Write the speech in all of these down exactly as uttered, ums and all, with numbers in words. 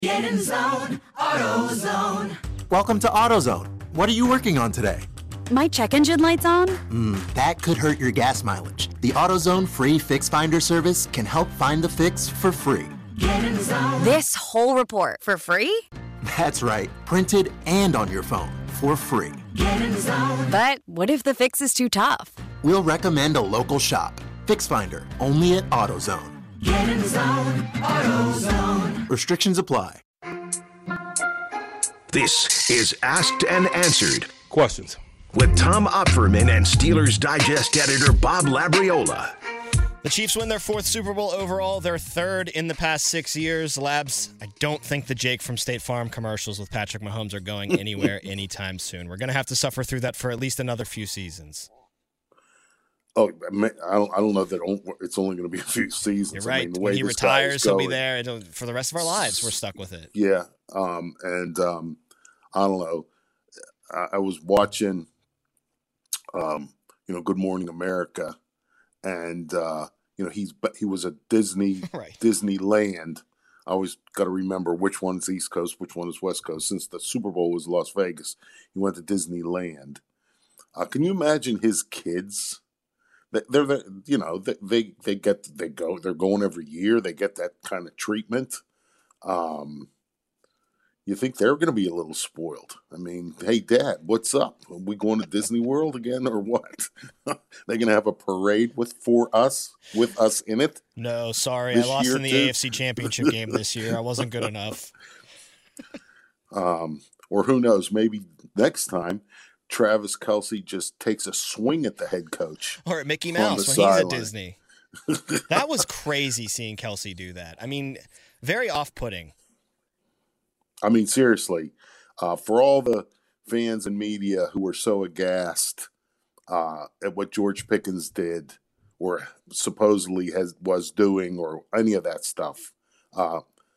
Get in zone, AutoZone. Welcome to AutoZone. What are you working on today? My check engine light's on? Mm, that could hurt your gas mileage. The AutoZone free Fix Finder service can help find the fix for free. Get in zone. This whole report for free? That's right, printed and on your phone for free. Get in zone. But what if the fix is too tough? We'll recommend a local shop. Fix Finder, only at AutoZone. Get in zone, AutoZone. Restrictions apply. This is Asked and Answered Questions with Tom Opferman and Steelers Digest editor Bob Labriola. The Chiefs win their fourth Super Bowl overall, their third in the past six years. Labs, I don't think the Jake from State Farm commercials with Patrick Mahomes are going anywhere anytime soon. We're going to have to suffer through that for at least another few seasons. Oh, I don't. I don't know that it's only going to be a few seasons. You're right. I mean, the when way he this guy is retires, he'll be going, there It'll, for the rest of our lives. We're stuck with it. Yeah, um, and um, I don't know. I, I was watching, um, you know, Good Morning America, and uh, you know he's he was at Disney right. Disneyland. I always got to remember which one's East Coast, which one is West Coast. Since the Super Bowl was Las Vegas, he went to Disneyland. Uh, can you imagine his kids? They're, they're, you know, they they get they go they're going every year. They get that kind of treatment. Um, you think they're going to be a little spoiled? I mean, hey, Dad, what's up? Are we going to Disney World again, or what? They're going to have a parade with for us with us in it? No, sorry, I lost in the too? A F C Championship game this year. I wasn't good enough. Um, or who knows? Maybe next time Travis Kelce just takes a swing at the head coach. Or at Mickey Mouse when he's at Disney. That was crazy seeing Kelce do that. I mean, very off-putting. I mean, seriously, uh, for all the fans and media who were so aghast uh, at what George Pickens did or supposedly has was doing or any of that stuff, uh,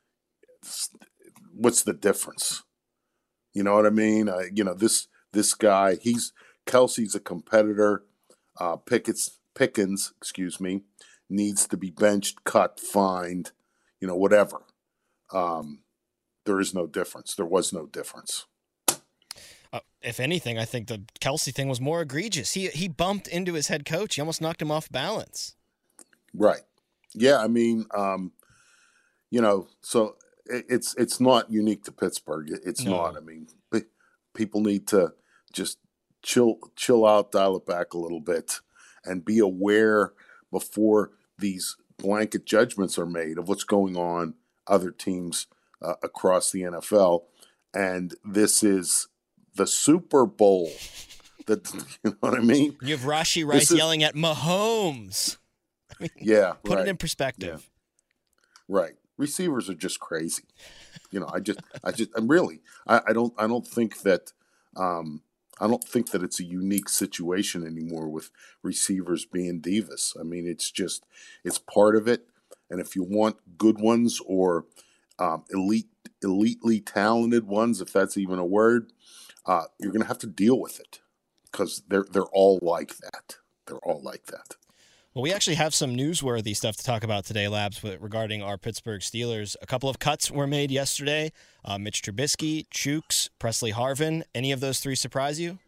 what's the difference? You know what I mean? Uh, you know, this – This guy, he's Kelce's a competitor. Uh, Pickett's, Pickens, excuse me, needs to be benched, cut, fined, you know, whatever. Um, there is no difference. There was no difference. Uh, if anything, I think the Kelce thing was more egregious. He he bumped into his head coach. He almost knocked him off balance. Right. Yeah. I mean, um, you know, so it, it's it's not unique to Pittsburgh. It's No. not. I mean, people need to just chill chill out, dial it back a little bit, and be aware before these blanket judgments are made of what's going on other teams uh, across the N F L. And this is the Super Bowl. That, you know what I mean? You have Rashi Rice is, yelling at Mahomes. I mean, yeah, put right. it in perspective. Yeah. Right. Receivers are just crazy. You know, I just, I just, I'm really, I, I don't, I don't think that, um, I don't think that it's a unique situation anymore with receivers being divas. I mean, it's just, it's part of it. And if you want good ones or um, elite, elitely talented ones, if that's even a word, uh, you're going to have to deal with it because they're they're all like that. They're all like that. Well, we actually have some newsworthy stuff to talk about today, Labs, regarding our Pittsburgh Steelers. A couple of cuts were made yesterday. Uh, Mitch Trubisky, Chooks, Presley Harvin. Any of those three surprise you?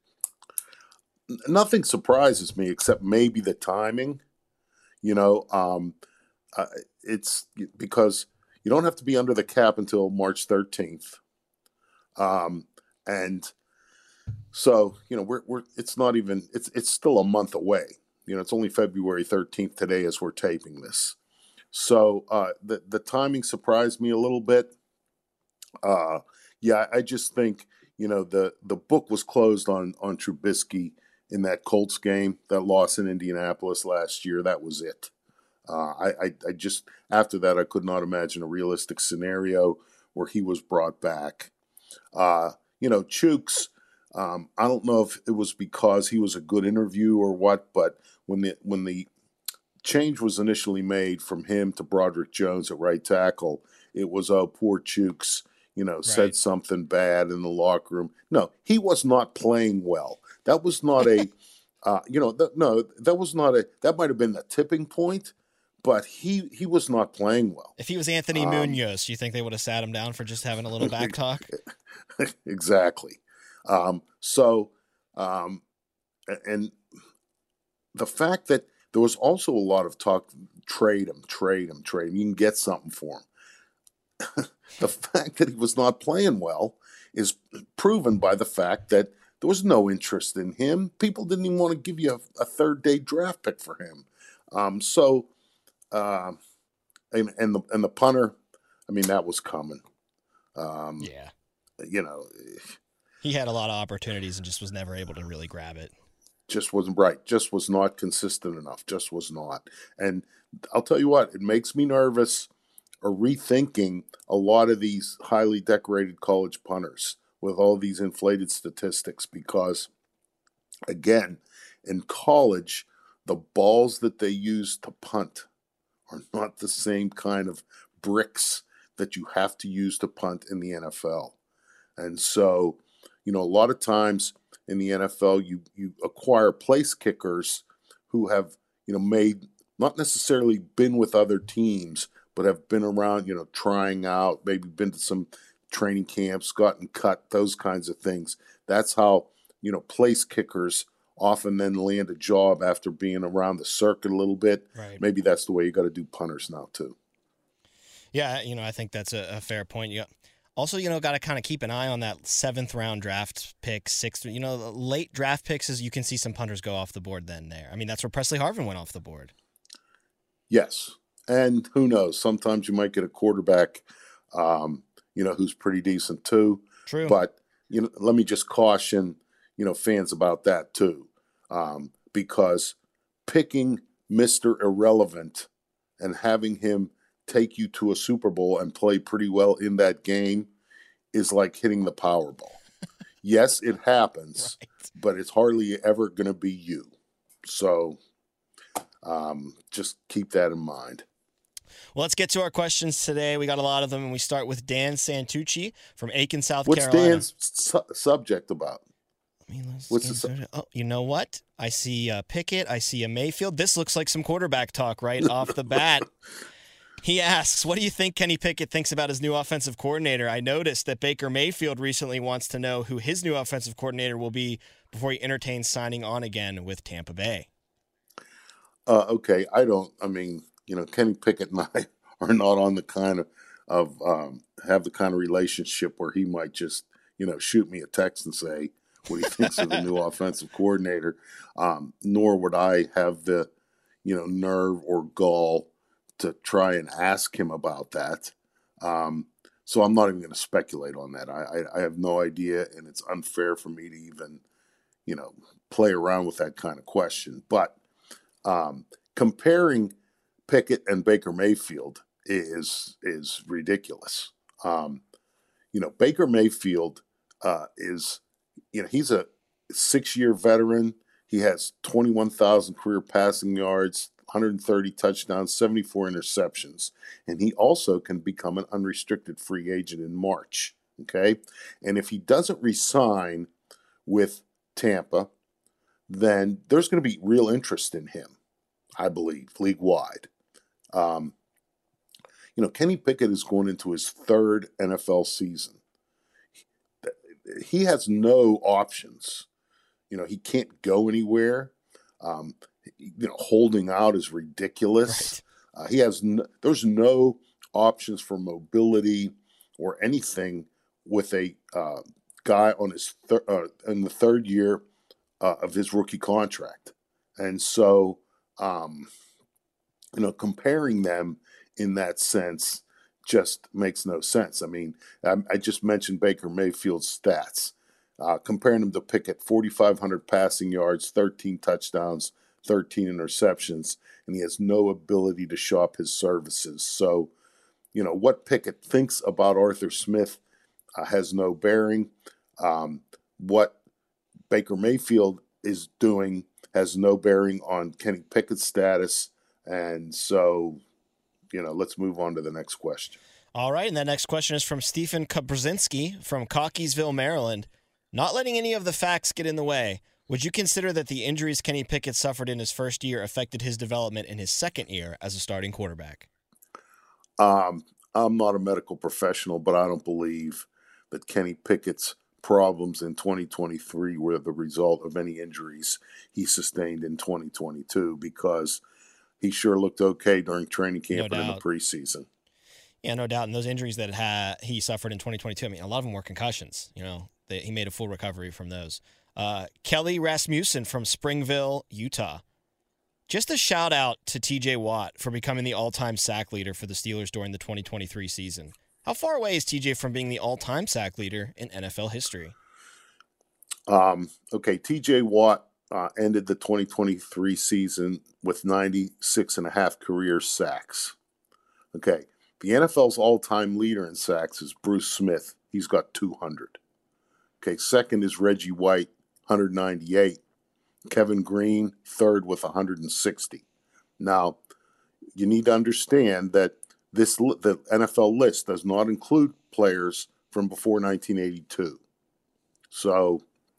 Nothing surprises me except maybe the timing. You know, um, uh, it's because you don't have to be under the cap until March thirteenth. Um, and so, you know, we're, we're, it's not even, it's, it's still a month away. You know, it's only February thirteenth today as we're taping this. So uh, the the timing surprised me a little bit. Uh, yeah, I just think, you know, the, the book was closed on on Trubisky in that Colts game, that loss in Indianapolis last year. That was it. Uh, I, I, I just, after that, I could not imagine a realistic scenario where he was brought back. Uh, you know, Chooks, um, I don't know if it was because he was a good interview or what, but when the when the change was initially made from him to Broderick Jones at right tackle, it was, oh, poor Chooks, you know, right. said something bad in the locker room. No, he was not playing well. That was not a, uh, you know, th- no, that was not a, that might have been the tipping point, but he he was not playing well. If he was Anthony Um, Munoz, you think they would have sat him down for just having a little back talk? Exactly. Um, so, um, a- and the fact that there was also a lot of talk, trade him, trade him, trade him. You can get something for him. The fact that he was not playing well is proven by the fact that there was no interest in him. People didn't even want to give you a, a third day draft pick for him. Um, so, uh, and and the and the punter, I mean, that was coming. Um, Yeah. You know, He had a lot of opportunities and just was never able to really grab it. just wasn't right. Just was not consistent enough. Just was not. And I'll tell you what, it makes me nervous or rethinking a lot of these highly decorated college punters with all these inflated statistics because, again, in college, the balls that they use to punt are not the same kind of bricks that you have to use to punt in the N F L. And so, you know, a lot of times in the N F L, you you acquire place kickers who have, you know, made not necessarily been with other teams, but have been around, you know, trying out, maybe been to some training camps, gotten cut, those kinds of things. That's how, you know, place kickers often then land a job after being around the circuit a little bit. Right. Maybe that's the way you got to do punters now too. Yeah, you know, I think that's a, a fair point. You also, you know, got to kind of keep an eye on that seventh round draft pick, sixth. You know, late draft picks is you can see some punters go off the board then there. I mean, that's where Presley Harvin went off the board. Yes. And who knows? Sometimes you might get a quarterback, um, you know, who's pretty decent too. True. But, you know, let me just caution, you know, fans about that too. Um, because picking Mister Irrelevant and having him take you to a Super Bowl and play pretty well in that game is like hitting the Powerball. Yes, it happens, Right. but it's hardly ever going to be you. So um, just keep that in mind. Well, let's get to our questions today. We got a lot of them, and we start with Dan Santucci from Aiken, South What's Carolina. Dan's su- subject about? I mean, let's What's get the su- started. Oh, you know what? I see uh, Pickett. I see a Mayfield. This looks like some quarterback talk right off the bat. He asks, what do you think Kenny Pickett thinks about his new offensive coordinator? I noticed that Baker Mayfield recently wants to know who his new offensive coordinator will be before he entertains signing on again with Tampa Bay. Uh, okay, I don't. I mean, you know, Kenny Pickett and I are not on the kind of of um, have the kind of relationship where he might just, you know, shoot me a text and say what he thinks of the new offensive coordinator. Um, nor would I have the, you know, nerve or gall to try and ask him about that. Um, so I'm not even going to speculate on that. I, I, I have no idea, and it's unfair for me to even, you know, play around with that kind of question. But um, comparing Pickett and Baker Mayfield is is ridiculous. Um, you know, Baker Mayfield uh, is, you know, he's a six-year veteran. He has twenty-one thousand career passing yards, one hundred thirty touchdowns, seventy-four interceptions, and he also can become an unrestricted free agent in March. Okay, and if he doesn't resign with Tampa, then there's going to be real interest in him, I believe, league-wide. Um, you know, Kenny Pickett is going into his third N F L season. He has no options. You know, he can't go anywhere. Um, you know, holding out is ridiculous. Right. Uh, he has no, there's no options for mobility or anything with a uh, guy on his thir- uh, in the third year uh, of his rookie contract, and so um, you know, comparing them in that sense just makes no sense. I mean, I, I just mentioned Baker Mayfield's stats. Uh, comparing him to Pickett, forty-five hundred passing yards, thirteen touchdowns, thirteen interceptions, and he has no ability to show up his services. So, you know, what Pickett thinks about Arthur Smith uh, has no bearing. Um, what Baker Mayfield is doing has no bearing on Kenny Pickett's status. And so, you know, let's move on to the next question. All right, and that next question is from Stephen Kabrzinski from Cockeysville, Maryland. Not letting any of the facts get in the way, Would you consider that the injuries Kenny Pickett suffered in his first year affected his development in his second year as a starting quarterback? Um, I'm not a medical professional, but I don't believe that Kenny Pickett's problems in twenty twenty-three were the result of any injuries he sustained in twenty twenty-two, because he sure looked okay during training camp No and in the doubt. preseason. Yeah, no doubt. And those injuries that ha- he suffered in twenty twenty-two, I mean, a lot of them were concussions. You know, they, he made a full recovery from those. Uh, Kelly Rasmussen from Springville, Utah. Just a shout out to T J Watt for becoming the all-time sack leader for the Steelers during the twenty twenty-three season. How far away is T J from being the all-time sack leader in N F L history? Um, okay, T J Watt uh, ended the twenty twenty-three season with ninety-six and a half career sacks. Okay, the N F L's all-time leader in sacks is Bruce Smith. He's got two hundred. Okay, second is Reggie White, one hundred ninety-eight. Kevin Green, third with one hundred sixty. Now, you need to understand that this the N F L list does not include players from before nineteen eighty-two. So,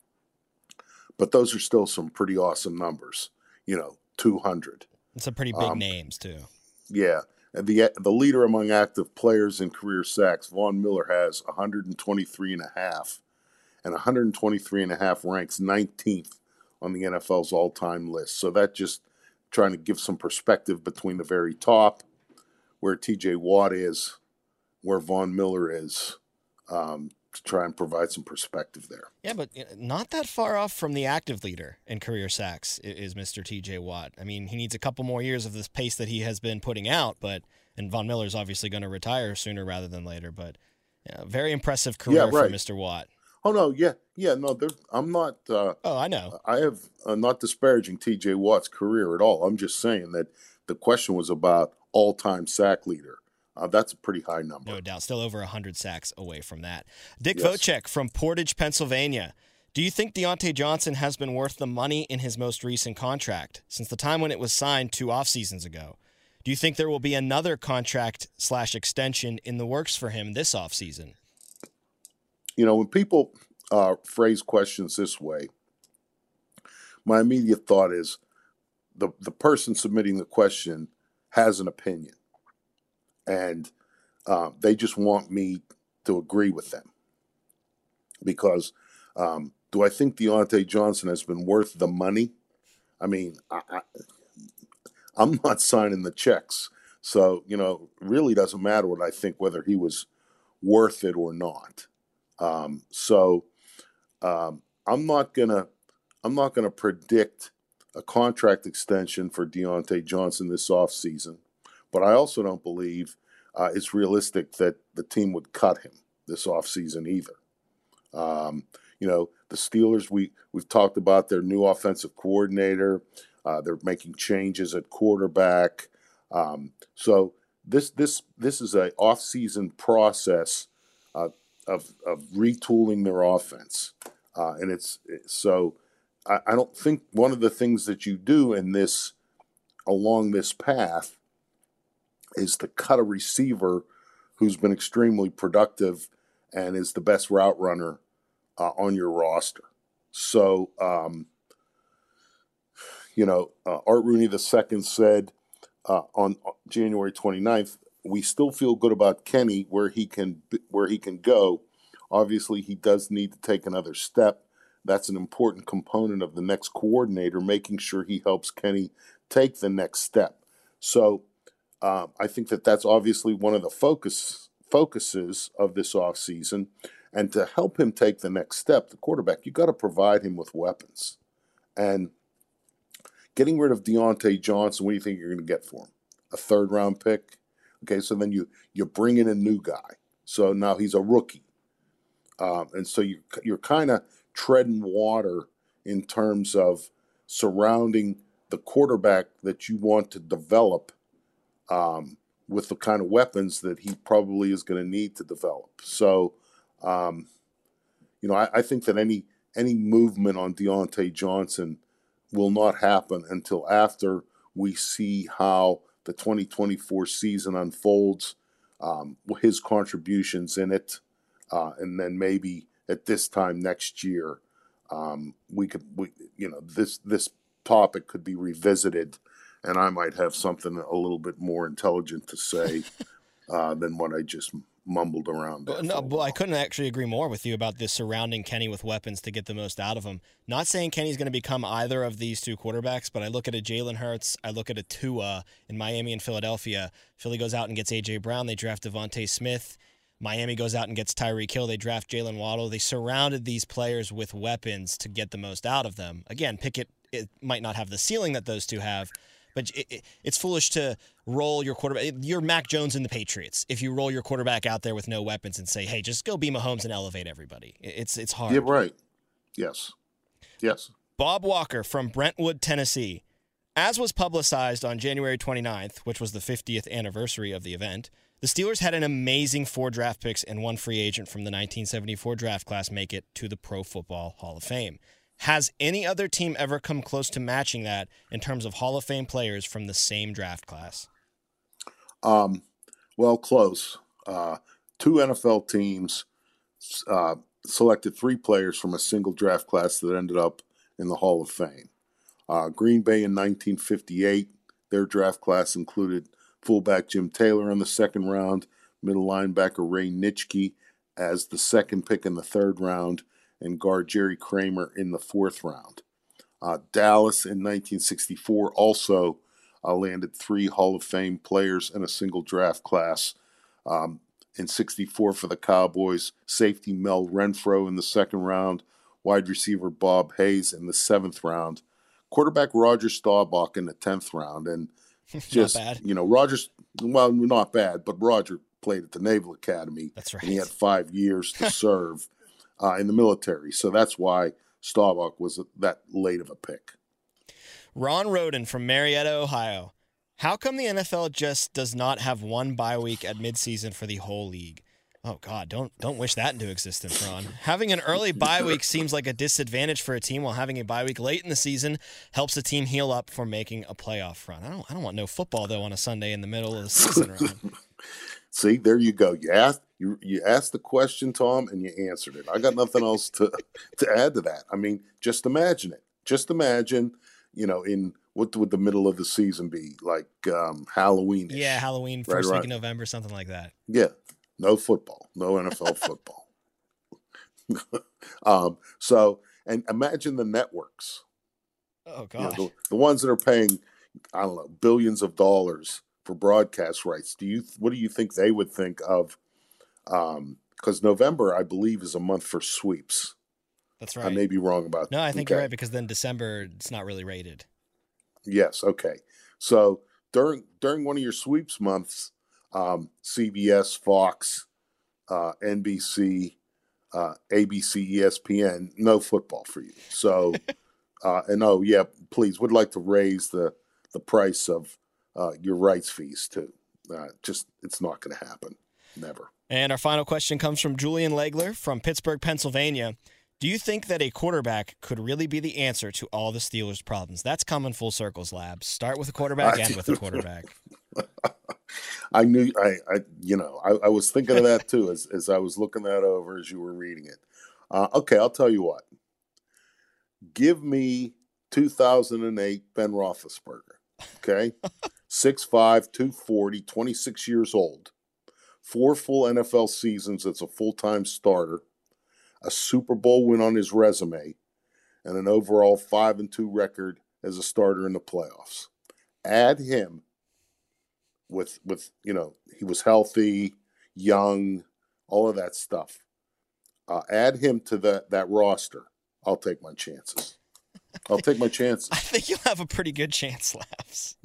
but those are still some pretty awesome numbers. You know, two hundred. Some pretty big Um, names, too. Yeah. And the the leader among active players in career sacks, Von Miller, has one hundred twenty-three and a half. And one hundred twenty-three and a half ranks nineteenth on the N F L's all-time list. So that just trying to give some perspective between the very top, where T J Watt is, where Von Miller is, um, to try and provide some perspective there. Yeah, but you know, not that far off from the active leader in career sacks i- is Mister T J Watt. I mean, he needs a couple more years of this pace that he has been putting out, but and Von Miller's obviously going to retire sooner rather than later. But yeah, very impressive career Yeah, for right. Mister Watt. Oh, no, yeah, yeah, no, there, I'm not uh, Oh, I know. I have uh, not disparaging T J Watt's career at all. I'm just saying that the question was about all-time sack leader. Uh, that's a pretty high number. No doubt. Still over one hundred sacks away from that. Dick Yes. Vocek from Portage, Pennsylvania. Do you think Deontay Johnson has been worth the money in his most recent contract since the time when it was signed two off seasons ago? Do you think there will be another contract slash extension in the works for him this offseason? You know, when people uh, phrase questions this way, my immediate thought is the, the person submitting the question has an opinion, and uh, they just want me to agree with them. Because um, do I think Deontay Johnson has been worth the money? I mean, I, I, I'm not signing the checks. So, you know, it really doesn't matter what I think, whether he was worth it or not. Um, so um, I'm not gonna I'm not gonna predict a contract extension for Deontay Johnson this offseason, but I also don't believe uh, it's realistic that the team would cut him this offseason either. Um, you know, the Steelers, we we've talked about their new offensive coordinator. Uh, they're making changes at quarterback. Um, so this this this is a off-season process uh, of of retooling their offense, uh, and it's so I, I don't think one of the things that you do in this along this path is to cut a receiver who's been extremely productive and is the best route runner uh, on your roster. So, um, you know, uh, Art Rooney the second said uh, on January twenty-ninth, we still feel good about Kenny where he can where he can go. Obviously, he does need to take another step. That's an important component of the next coordinator, making sure he helps Kenny take the next step. So uh, I think that that's obviously one of the focus focuses of this offseason. And to help him take the next step, the quarterback, you got to provide him with weapons. And getting rid of Deontay Johnson, what do you think you're going to get for him? A third-round pick? Okay, so then you, you bring in a new guy. So now he's a rookie. Um, and so you, you're kind of treading water in terms of surrounding the quarterback that you want to develop um, with the kind of weapons that he probably is going to need to develop. So, um, you know, I, I think that any any movement on Deontay Johnson will not happen until after we see how the twenty twenty-four season unfolds, um, his contributions in it, uh, and then maybe at this time next year, um, we could, we, you know, this this topic could be revisited, and I might have something a little bit more intelligent to say uh, than what I just mumbled around. Well, no, but I couldn't actually agree more with you about this surrounding Kenny with weapons to get the most out of him. Not saying Kenny's going to become either of these two quarterbacks, but I look at a Jalen Hurts, I look at a Tua in Miami and Philadelphia. Philly goes out and gets A J Brown. They draft Devontae Smith. Miami goes out and gets Tyreek Hill. They draft Jalen Waddle. They surrounded these players with weapons to get the most out of them. Again, Pickett it might not have the ceiling that those two have, but it, it, it's foolish to roll your quarterback. You're Mac Jones and the Patriots. If you roll your quarterback out there with no weapons and say, hey, just go be Mahomes and elevate everybody. It's it's hard. Yeah, right. Yes. Yes. Bob Walker from Brentwood, Tennessee. As was publicized on January twenty-ninth, which was the fiftieth anniversary of the event, the Steelers had an amazing four draft picks and one free agent from the nineteen seventy-four draft class make it to the Pro Football Hall of Fame. Has any other team ever come close to matching that in terms of Hall of Fame players from the same draft class? Um, well, close. Uh, two N F L teams uh, selected three players from a single draft class that ended up in the Hall of Fame. Uh, Green Bay in nineteen fifty-eight, their draft class included fullback Jim Taylor in the second round, middle linebacker Ray Nitschke as the second pick in the third round, and guard Jerry Kramer in the fourth round. Uh, Dallas in nineteen sixty-four also uh, landed three Hall of Fame players in a single draft class. Um, in sixty-four for the Cowboys, safety Mel Renfro in the second round, wide receiver Bob Hayes in the seventh round, quarterback Roger Staubach in the tenth round. And just, not bad. you know, Roger's, well, not bad, but Roger played at the Naval Academy. That's right. And he had five years to serve uh, in the military. So that's why Staubach was that late of a pick. Ron Roden from Marietta, Ohio. How come the N F L just does not have one bye week at midseason for the whole league? Oh, God, don't don't wish that into existence, Ron. Having an early bye week seems like a disadvantage for a team, while having a bye week late in the season helps a team heal up for making a playoff run. I don't I don't want no football, though, on a Sunday in the middle of the season, Ron. See, there you go. You asked you you asked the question, Tom, and you answered it. I got nothing else to to add to that. I mean, just imagine it. Just imagine, you know, in what would the middle of the season be like? Um, Halloween. Yeah, Halloween, first right, week right. in November, something like that. Yeah, no football, no N F L football. um, so, and imagine the networks. Oh, You know, God. the, the ones that are paying, I don't know, billions of dollars for broadcast rights. Do you what do you think they would think of? Um, because November, I believe, is a month for sweeps. That's right. I may be wrong about that. No, I think Okay. you're right, because then December, it's not really rated. Yes. Okay. So during during one of your sweeps months, um, C B S, Fox, uh, N B C, uh, A B C, E S P N, no football for you. So, uh, and oh yeah, please would like to raise the the price of uh, your rights fees too. Uh, just it's not going to happen. Never. And our final question comes from Julian Legler from Pittsburgh, Pennsylvania. Do you think that a quarterback could really be the answer to all the Steelers' problems? That's coming full circles, Labs. Start with a quarterback, end with a quarterback. I knew I, I you know I, I was thinking of that too as as I was looking that over as you were reading it. Uh, okay, I'll tell you what. Give me two thousand eight Ben Roethlisberger. Okay, six five, two forty, twenty-six years old, four full N F L seasons as a full time starter, a Super Bowl win on his resume, and an overall five and two record as a starter in the playoffs. Add him with with you know he was healthy, young, all of that stuff. Uh, add him to that that roster. I'll take my chances. I'll take my chances. I think you'll have a pretty good chance, Labs.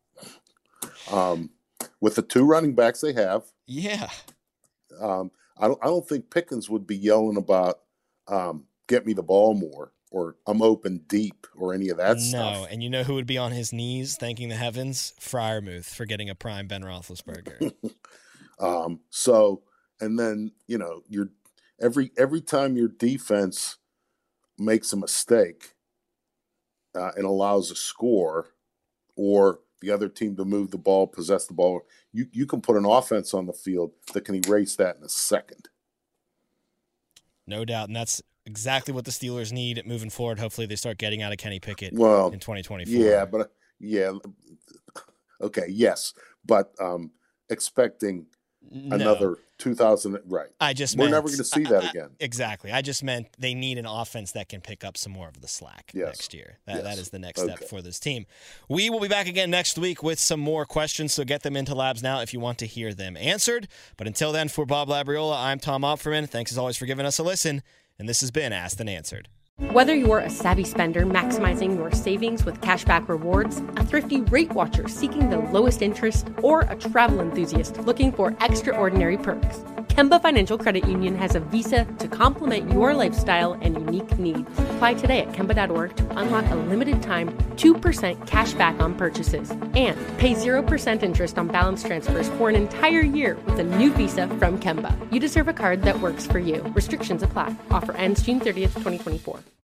Um, with the two running backs they have, Yeah. um, I don't I don't think Pickens would be yelling about um, get me the ball more or I'm open deep or any of that no, stuff. and you know who would be on his knees thanking the heavens? Fryermuth for getting a prime Ben Roethlisberger. Um, so and then you know you're every every time your defense makes a mistake uh, and allows a score or the other team to move the ball, possess the ball, you, you can put an offense on the field that can erase that in a second. No doubt, and that's exactly what the Steelers need moving forward. Hopefully they start getting out of Kenny Pickett well, in twenty twenty-four. Yeah, but uh, yeah, okay, yes, but um, expecting No. another two thousand, right? I just we're meant, never going to see that I, I, again. Exactly. I just meant they need an offense that can pick up some more of the slack Yes. next year. That Yes. that is the next Okay. step for this team. We will be back again next week with some more questions, so get them into Labs now if you want to hear them answered. But until then, for Bob Labriola, I'm Tom Opferman. Thanks as always for giving us a listen, and this has been Asked and Answered. Whether you're a savvy spender maximizing your savings with cashback rewards, a thrifty rate watcher seeking the lowest interest, or a travel enthusiast looking for extraordinary perks, Kemba Financial Credit Union has a visa to complement your lifestyle and unique needs. Apply today at Kemba dot org to unlock a limited time two percent cash back on purchases and pay zero percent interest on balance transfers for an entire year with a new visa from Kemba. You deserve a card that works for you. Restrictions apply. Offer ends June thirtieth, twenty twenty-four.